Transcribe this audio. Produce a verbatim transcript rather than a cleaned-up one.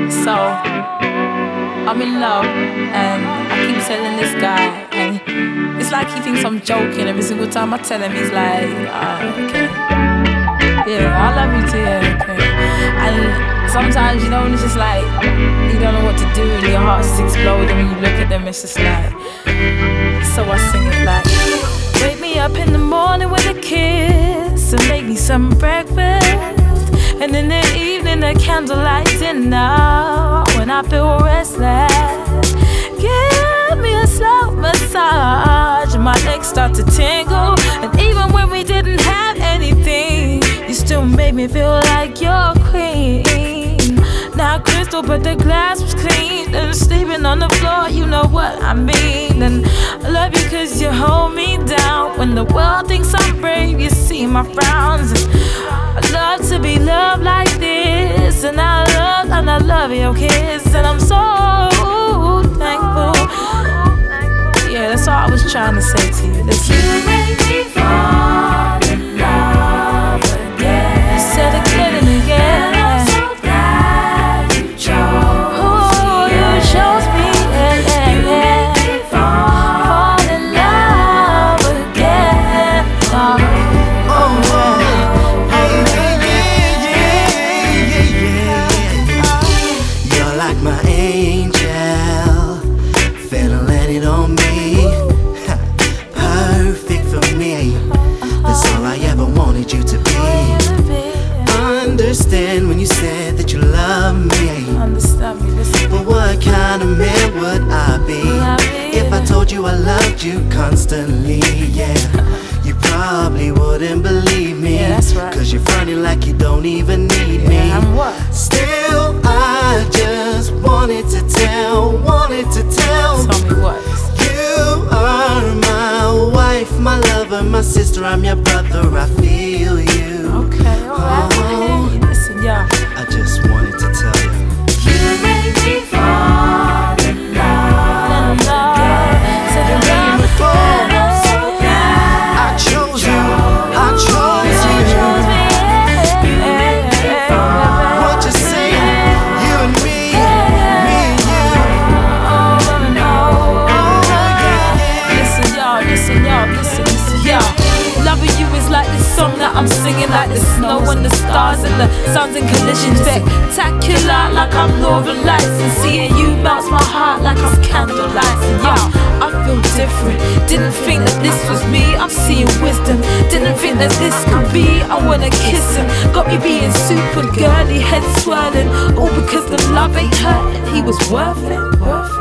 So I'm in love, and I keep telling this guy, and it's like he thinks I'm joking. Every single time I tell him, he's like, ah, okay, yeah, I love you too, yeah, okay. And sometimes, you know, when it's just like you don't know what to do, and your heart's just exploding when you look at them. It's just like, so I sing it like, wake me up in the morning with a kiss, and make me some breakfast. And in the evening, a candlelight dinner. When I feel restless, give me a slow massage, and my legs start to tingle. And even when we didn't have anything, you still made me feel like you're queen. Not crystal, but the glass was clean. And sleeping on the floor, you know what I mean. And I love you cause you hold me down. When the world thinks I'm brave, you see my frowns. And I love to be loved like this, and I love, and I love your kiss, and I'm so thankful. Yeah, that's all I was trying to say to you. Listen. You make me fall in love again. You said again and again. And I'm so glad you chose Oh, me. you chose me. Yeah, yeah, You yeah. make me fall, Fall in love again. Oh, oh, yeah. You're like my angel, finna land it on me. Perfect for me, that's all I ever wanted you to be. Understand when you said that you love me. Understand me, listen. But what kind of man would I be if I told you I loved you constantly? Yeah, you probably wouldn't believe me. Yeah, that's right. Cause you're fronting like you don't even need me. Yeah, I'm what? Still, I just wanted to tell, wanted to tell. Tell me what? You are my wife, my lover, my sister, I'm your brother, I feel you. Okay, alright, I hear you. Listen, yeah. I just wanted to tell you. you make me fall in love again. Said you love And I'm so glad I chose you, I chose you. you make me fall. What you say? You and me, me and you. Listen, y'all, listen, y'all, listen, listen, y'all. Loving you is like this song that I'm singing, like the snow and the stars and the suns in collision. Spectacular, like I'm Northern Lights, and seeing you melts my heart like I'm candlelight. And y'all, I feel different. Didn't think that this was me. I'm seeing wisdom. Didn't think that this could be. I wanna kiss him. Got me being super girly, head swirling, all because the love ain't hurt. And he was worth it, worth it.